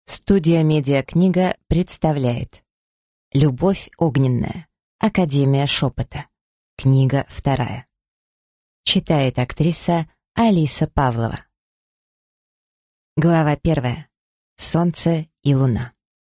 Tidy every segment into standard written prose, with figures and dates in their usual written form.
Студия «Медиакнига» представляет «Любовь огненная. Академия шепота». Книга 2. Читает актриса Алиса Павлова. Глава 1. Солнце и луна.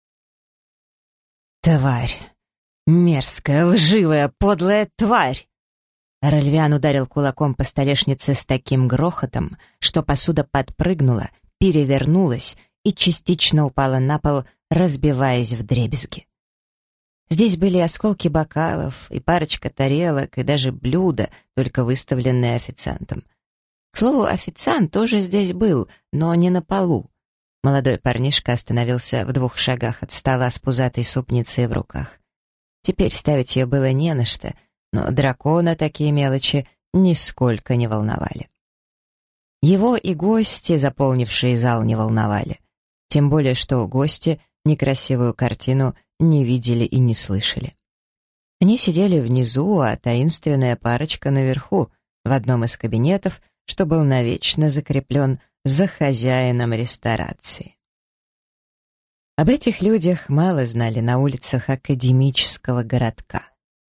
«Тварь! Мерзкая, лживая, подлая тварь!» Ральвиан ударил кулаком по столешнице с таким грохотом, что посуда подпрыгнула, перевернулась и частично упала на пол, разбиваясь вдребезги. Здесь были осколки бокалов, и парочка тарелок, и даже блюда, только выставленные официантом. К слову, официант тоже здесь был, но не на полу. Молодой парнишка остановился в 2 шагах от стола с пузатой супницей в руках. Теперь ставить ее было не на что, но дракона такие мелочи нисколько не волновали. Его и гости, заполнившие зал, не волновали. Тем более, что гости некрасивую картину не видели и не слышали. Они сидели внизу, а таинственная парочка наверху, в одном из кабинетов, что был навечно закреплен за хозяином ресторации. Об этих людях мало знали на улицах академического городка.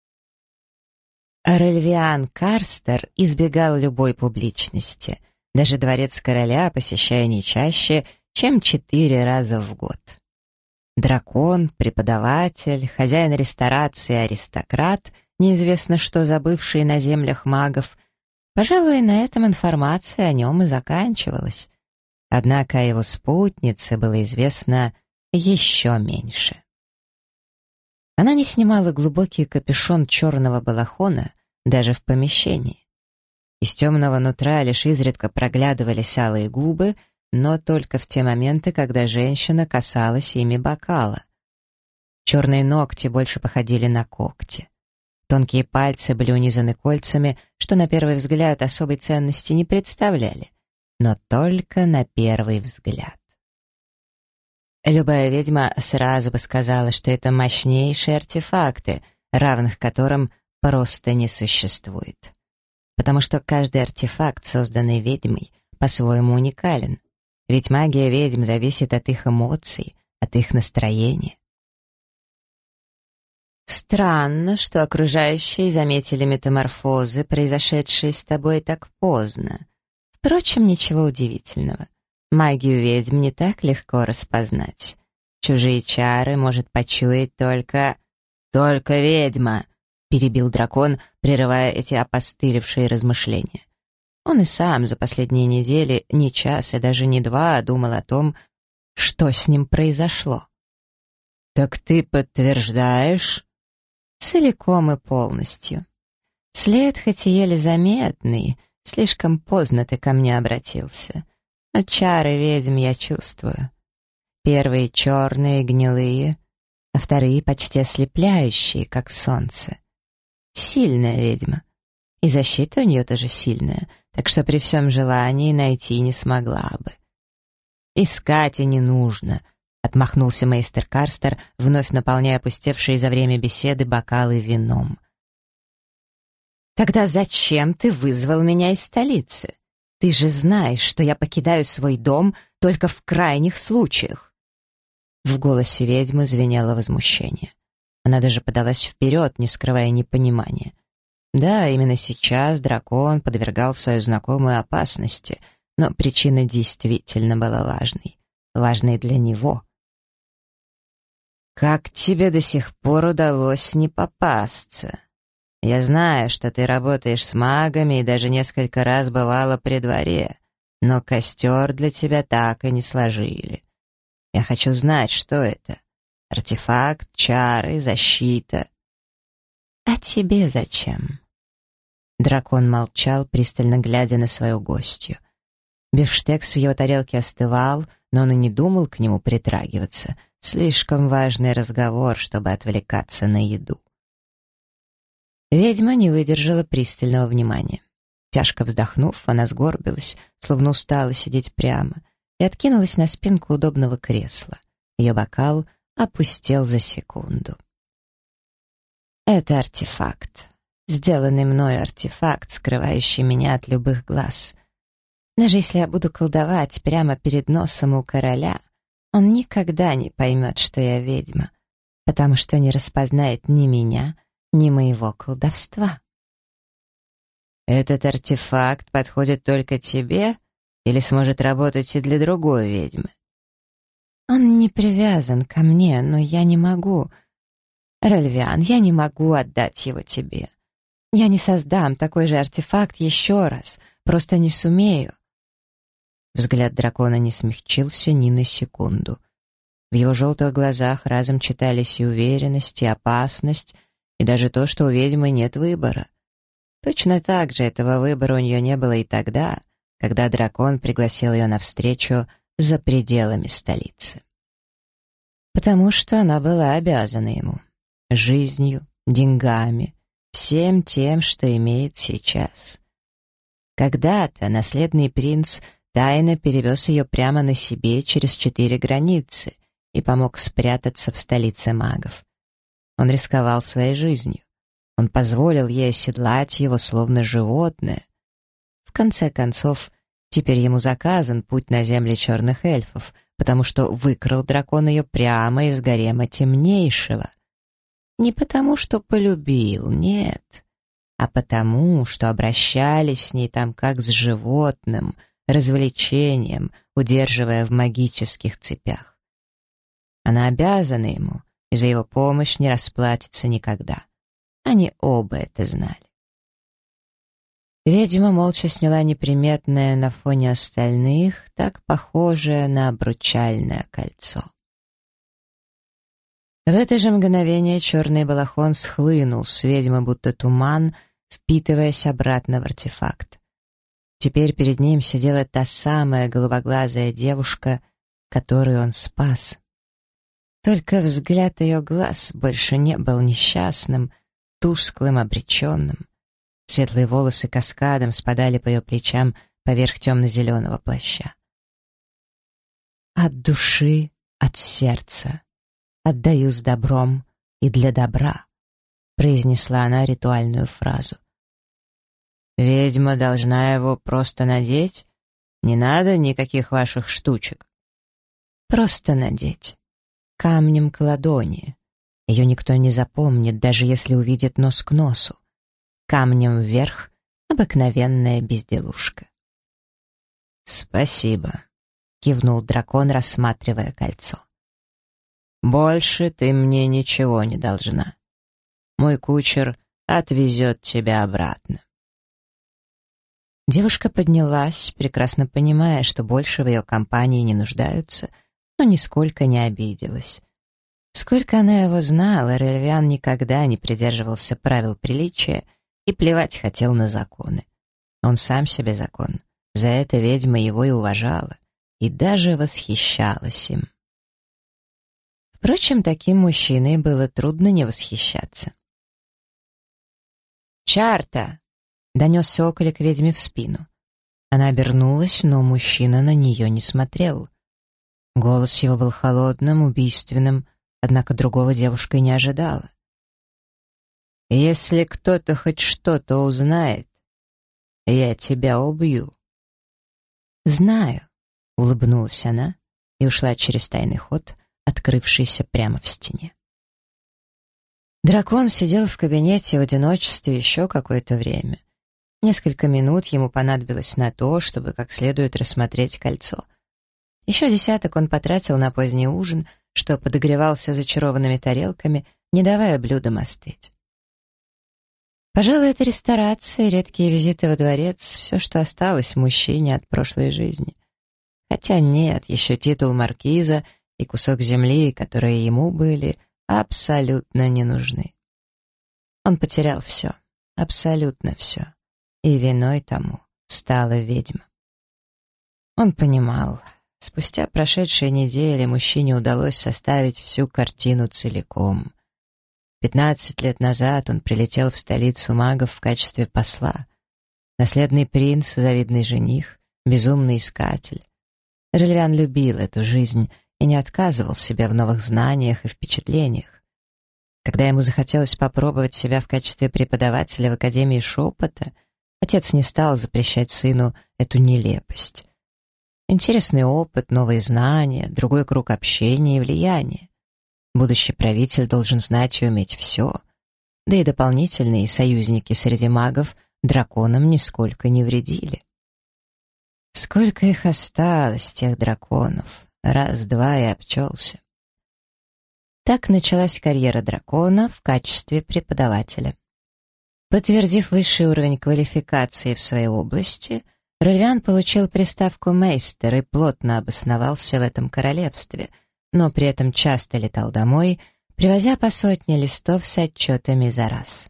Ральвиан Карстер избегал любой публичности, даже дворец короля посещая не чаще, чем 4 раза в год. Дракон, преподаватель, хозяин ресторации, аристократ, неизвестно что забывший на землях магов, пожалуй, на этом информация о нем и заканчивалась. Однако о его спутнице было известно еще меньше. Она не снимала глубокий капюшон черного балахона даже в помещении. Из темного нутра лишь изредка проглядывались алые губы, но только в те моменты, когда женщина касалась ими бокала. Черные ногти больше походили на когти. Тонкие пальцы были унизаны кольцами, что на первый взгляд особой ценности не представляли, но только на первый взгляд. Любая ведьма сразу бы сказала, что это мощнейшие артефакты, равных которым просто не существует. Потому что каждый артефакт, созданный ведьмой, по-своему уникален. Ведь магия ведьм зависит от их эмоций, от их настроения. Странно, что окружающие заметили метаморфозы, произошедшие с тобой так поздно. Впрочем, ничего удивительного. Магию ведьм не так легко распознать. Чужие чары может почуять только ведьма, перебил дракон, прерывая эти опостылевшие размышления. Он и сам за последние недели ни час и даже не 2 думал о том, что с ним произошло. «Так ты подтверждаешь?» «Целиком и полностью. След хоть и еле заметный, слишком поздно ты ко мне обратился. Но чары ведьм я чувствую. Первые черные, гнилые, а вторые почти ослепляющие, как солнце. Сильная ведьма. И защита у нее тоже сильная, так что при всем желании найти не смогла бы. «Искать и не нужно», — отмахнулся мейстер Карстер, вновь наполняя опустевшие за время беседы бокалы вином. «Тогда зачем ты вызвал меня из столицы? Ты же знаешь, что я покидаю свой дом только в крайних случаях». В голосе ведьмы звенело возмущение. Она даже подалась вперед, не скрывая непонимания. Да, именно сейчас дракон подвергал свою знакомую опасности, но причина действительно была важной для него. «Как тебе до сих пор удалось не попасться? Я знаю, что ты работаешь с магами и даже несколько раз бывала при дворе, но костер для тебя так и не сложили. Я хочу знать, что это. Артефакт, чары, защита». «А тебе зачем?» Дракон молчал, пристально глядя на свою гостью. Бифштекс в его тарелке остывал, но он и не думал к нему притрагиваться. Слишком важный разговор, чтобы отвлекаться на еду. Ведьма не выдержала пристального внимания. Тяжко вздохнув, она сгорбилась, словно устала сидеть прямо, и откинулась на спинку удобного кресла. Ее бокал опустел за секунду. «Это артефакт. Сделанный мною артефакт, скрывающий меня от любых глаз. Даже если я буду колдовать прямо перед носом у короля, Он никогда не поймет, что я ведьма, потому что не распознает ни меня, ни моего колдовства. Этот артефакт подходит только тебе или сможет работать и для другой ведьмы? Он не привязан ко мне, но я не могу. Ральвиан, я не могу отдать его тебе. Я не создам такой же артефакт еще раз, просто не сумею. Взгляд дракона не смягчился ни на секунду. В его желтых глазах разом читались и уверенность, и опасность, и даже то, что у ведьмы нет выбора. Точно так же этого выбора у нее не было и тогда, когда дракон пригласил ее навстречу за пределами столицы. Потому что она была обязана ему жизнью, деньгами, всем тем, что имеет сейчас. Когда-то наследный принц тайно перевез ее прямо на себе через 4 границы и помог спрятаться в столице магов. Он рисковал своей жизнью. Он позволил ей оседлать его, словно животное. В конце концов, теперь ему заказан путь на земли черных эльфов, потому что выкрал дракон ее прямо из гарема темнейшего. Не потому, что полюбил, нет, а потому, что обращались с ней там как с животным, развлечением, удерживая в магических цепях. Она обязана ему, и за его помощь не расплатится никогда. Они оба это знали. Ведьма молча сняла неприметное на фоне остальных, так похожее на обручальное кольцо. В это же мгновение черный балахон схлынул с ведьмы, будто туман, впитываясь обратно в артефакт. Теперь перед ним сидела та самая голубоглазая девушка, которую он спас. Только взгляд ее глаз больше не был несчастным, тусклым, обреченным. Светлые волосы каскадом спадали по ее плечам поверх темно-зеленого плаща. «От души, от сердца, отдаю с добром и для добра», произнесла она ритуальную фразу. «Ведьма должна его просто надеть? Не надо никаких ваших штучек». «Просто надеть. Камнем к ладони. Ее никто не запомнит, даже если увидит нос к носу. Камнем вверх — обыкновенная безделушка». «Спасибо», — кивнул дракон, рассматривая кольцо. «Больше ты мне ничего не должна. Мой кучер отвезет тебя обратно». Девушка поднялась, прекрасно понимая, что больше в ее компании не нуждаются, но нисколько не обиделась. Сколько она его знала, Ральвиан никогда не придерживался правил приличия и плевать хотел на законы. Он сам себе закон. За это ведьма его и уважала, и даже восхищалась им. Впрочем, таким мужчиной было трудно не восхищаться. «Чарта!» — донесся околик ведьме в спину. Она обернулась, но мужчина на нее не смотрел. Голос его был холодным, убийственным, однако другого девушка и не ожидала. «Если кто-то хоть что-то узнает, я тебя убью». «Знаю», — улыбнулась она и ушла через тайный ход, открывшийся прямо в стене. Дракон сидел в кабинете в одиночестве еще какое-то время. Несколько минут ему понадобилось на то, чтобы как следует рассмотреть кольцо. Еще десяток он потратил на поздний ужин, что подогревался зачарованными тарелками, не давая блюдам остыть. Пожалуй, это ресторация, редкие визиты во дворец — все, что осталось мужчине от прошлой жизни. Хотя нет, еще титул маркиза и кусок земли, которые ему были абсолютно не нужны. Он потерял все, абсолютно все, и виной тому стала ведьма. Он понимал, спустя прошедшие недели мужчине удалось составить всю картину целиком. 15 лет назад он прилетел в столицу магов в качестве посла. Наследный принц, завидный жених, безумный искатель. Ральвиан любил эту жизнь и не отказывал себе в новых знаниях и впечатлениях. Когда ему захотелось попробовать себя в качестве преподавателя в Академии Шепота, отец не стал запрещать сыну эту нелепость. Интересный опыт, новые знания, другой круг общения и влияния. Будущий правитель должен знать и уметь все. Да и дополнительные союзники среди магов драконам нисколько не вредили. Сколько их осталось, тех драконов? Раз-два и обчелся. Так началась карьера дракона в качестве преподавателя. Подтвердив высший уровень квалификации в своей области, Рольвиан получил приставку «мейстер» и плотно обосновался в этом королевстве, но при этом часто летал домой, привозя по сотне листов с отчетами за раз.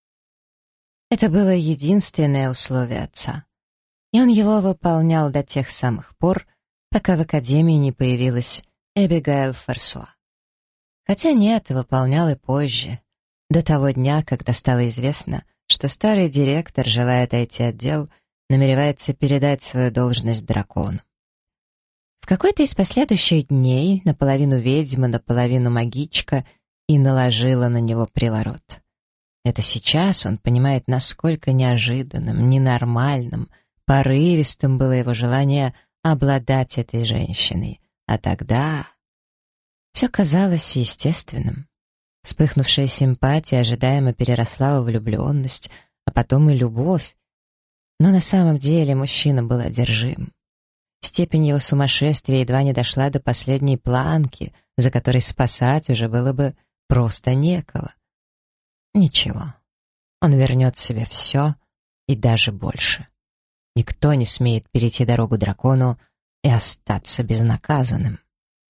Это было единственное условие отца, и он его выполнял до тех самых пор, пока в академии не появилась Эбигейл Франсуа. Хотя нет, выполнял и позже, до того дня, когда стало известно, что старый директор, желая отойти от дел, намеревается передать свою должность дракону. В какой-то из последующих дней наполовину ведьма, наполовину магичка и наложила на него приворот. Это сейчас он понимает, насколько неожиданным, ненормальным, порывистым было его желание обладать этой женщиной. А тогда все казалось естественным. Вспыхнувшая симпатия ожидаемо переросла в влюбленность, а потом и любовь. Но на самом деле мужчина был одержим. Степень его сумасшествия едва не дошла до последней планки, за которой спасать уже было бы просто некого. Ничего, он вернет себе все и даже больше. Никто не смеет перейти дорогу дракону и остаться безнаказанным.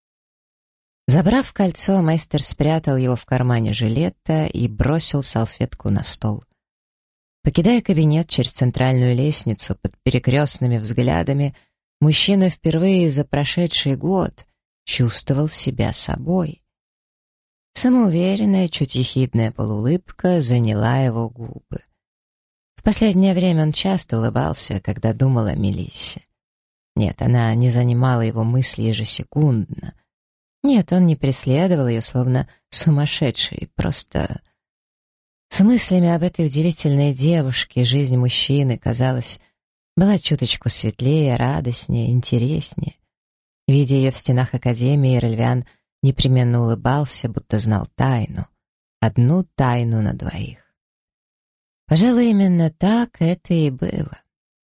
Забрав кольцо, мастер спрятал его в кармане жилета и бросил салфетку на стол. Покидая кабинет через центральную лестницу под перекрестными взглядами, мужчина впервые за прошедший год чувствовал себя собой. Самоуверенная, чуть ехидная полуулыбка заняла его губы. В последнее время он часто улыбался, когда думал о Мелиссе. Нет, она не занимала его мысли ежесекундно. Нет, он не преследовал ее, словно сумасшедший, просто... С мыслями об этой удивительной девушке жизнь мужчины, казалось, была чуточку светлее, радостнее, интереснее. Видя ее в стенах академии, Рольвиан непременно улыбался, будто знал тайну. Одну тайну на двоих. Пожалуй, именно так это и было.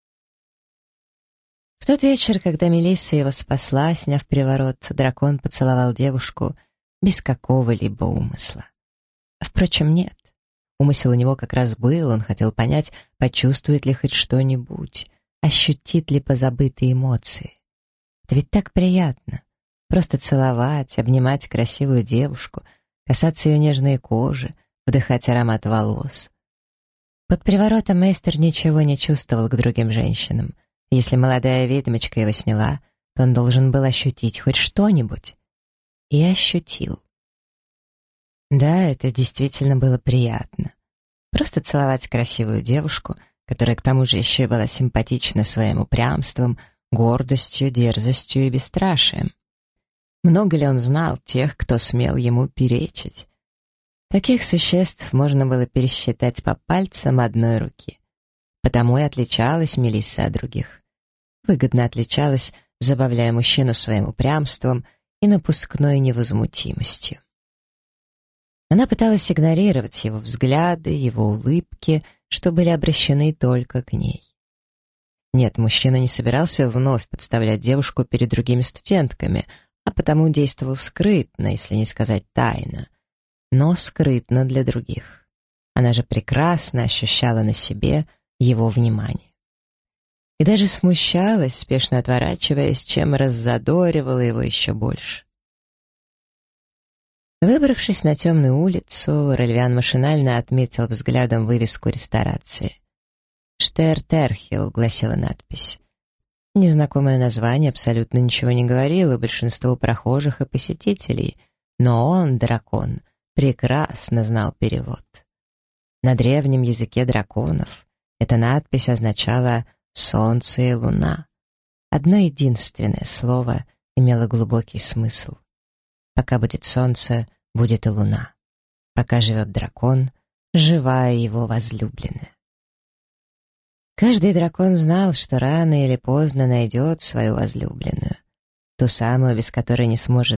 В тот вечер, когда Мелисса его спасла, сняв приворот, дракон поцеловал девушку без какого-либо умысла. Впрочем, нет. Умысел у него как раз был, он хотел понять, почувствует ли хоть что-нибудь, ощутит ли позабытые эмоции. Это ведь так приятно. Просто целовать, обнимать красивую девушку, касаться ее нежной кожи, вдыхать аромат волос. Под приворотом мейстер ничего не чувствовал к другим женщинам. Если молодая ведьмочка его сняла, то он должен был ощутить хоть что-нибудь. И ощутил. Да, это действительно было приятно. Просто целовать красивую девушку, которая к тому же еще и была симпатична своим упрямством, гордостью, дерзостью и бесстрашием. Много ли он знал тех, кто смел ему перечить? Таких существ можно было пересчитать по пальцам одной руки. Потому и отличалась Мелисса от других. Выгодно отличалась, забавляя мужчину своим упрямством и напускной невозмутимостью. Она пыталась игнорировать его взгляды, его улыбки, что были обращены только к ней. Нет, мужчина не собирался вновь подставлять девушку перед другими студентками, а потому действовал скрытно, если не сказать тайно, но скрытно для других. Она же прекрасно ощущала на себе его внимание. И даже смущалась, спешно отворачиваясь, чем раззадоривала его еще больше. Выбравшись на темную улицу, Рольвиан машинально отметил взглядом вывеску ресторации. «Штер-Терхилл», — гласила надпись. Незнакомое название абсолютно ничего не говорило большинству прохожих и посетителей, но он, дракон, прекрасно знал перевод. На древнем языке драконов эта надпись означала «солнце и луна». Одно единственное слово имело глубокий смысл. Пока будет солнце, будет и луна. Пока живет дракон, живая его возлюбленная. Каждый дракон знал, что рано или поздно найдет свою возлюбленную, ту самую, без которой не сможет